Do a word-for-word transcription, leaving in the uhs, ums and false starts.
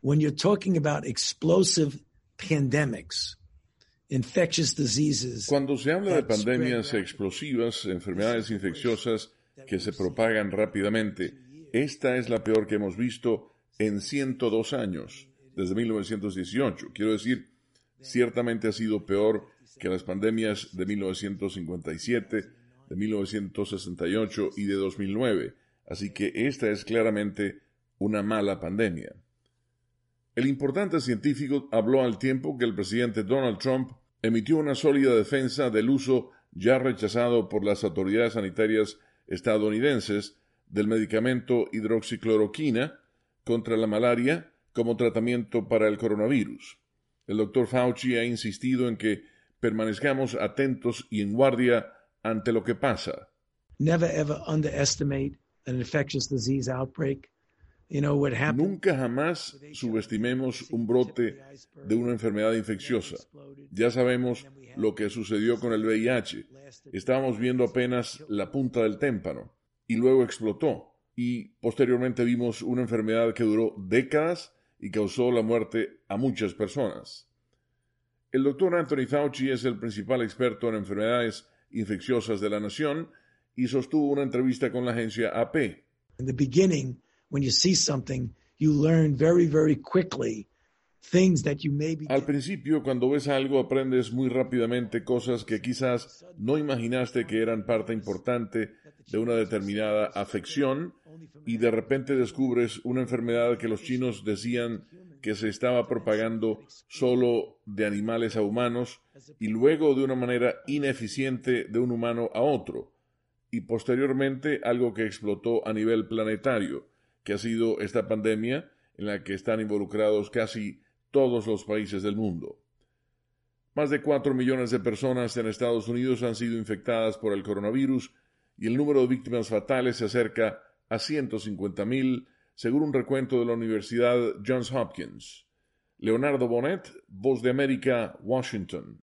when you're talking about explosive pandemics, infectious diseases. Cuando se habla de pandemias explosivas, enfermedades infecciosas que se propagan rápidamente, esta es la peor que hemos visto en ciento dos años, desde mil novecientos dieciocho. Quiero decir, ciertamente ha sido peor que las pandemias de mil novecientos cincuenta y siete, de mil novecientos sesenta y ocho y de dos mil nueve. Así que esta es claramente una mala pandemia. El importante científico habló al tiempo que el presidente Donald Trump emitió una sólida defensa del uso ya rechazado por las autoridades sanitarias estadounidenses del medicamento hidroxicloroquina contra la malaria como tratamiento para el coronavirus. El doctor Fauci ha insistido en que permanezcamos atentos y en guardia ante lo que pasa. Never ever underestimate an infectious disease outbreak. You know what happened? Nunca jamás subestimemos un brote de una enfermedad infecciosa. Ya sabemos lo que sucedió con el V I H. Estábamos viendo apenas la punta del témpano y luego explotó. Y posteriormente vimos una enfermedad que duró décadas y causó la muerte a muchas personas. El doctor Anthony Fauci es el principal experto en enfermedades infecciosas de la nación y sostuvo una entrevista con la agencia A P. In the beginning, when you see something, you learn very, very quickly things that you maybe Al principio, cuando ves algo, aprendes muy rápidamente cosas que quizás no imaginaste que eran parte importante de una determinada afección y de repente descubres una enfermedad que los chinos decían que se estaba propagando solo de animales a humanos y luego de una manera ineficiente de un humano a otro y posteriormente algo que explotó a nivel planetario, que ha sido esta pandemia en la que están involucrados casi todos los países del mundo. Más de cuatro millones de personas en Estados Unidos han sido infectadas por el coronavirus y el número de víctimas fatales se acerca a ciento cincuenta mil, según un recuento de la Universidad Johns Hopkins. Leonardo Bonet, Voz de América, Washington.